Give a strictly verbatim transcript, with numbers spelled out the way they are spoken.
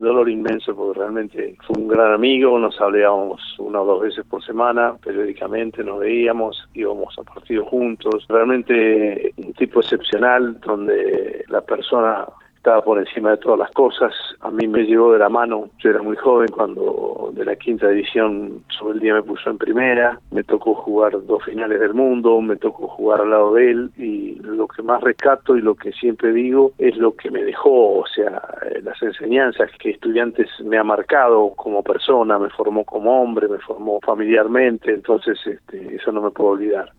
dolor inmenso porque realmente fue un gran amigo, nos hablábamos una o dos veces por semana, periódicamente nos veíamos, íbamos a partidos juntos, realmente un tipo excepcional donde la persona estaba por encima de todas las cosas. A mí me llevó de la mano, yo era muy joven cuando de la quinta división sobre el día me puso en primera, me tocó jugar dos finales del mundo, me tocó jugar al lado de él, y lo que más rescato y lo que siempre digo es lo que me dejó, o sea, las enseñanzas que Estudiantes me ha marcado como persona, me formó como hombre, me formó familiarmente, entonces este, eso no me puedo olvidar.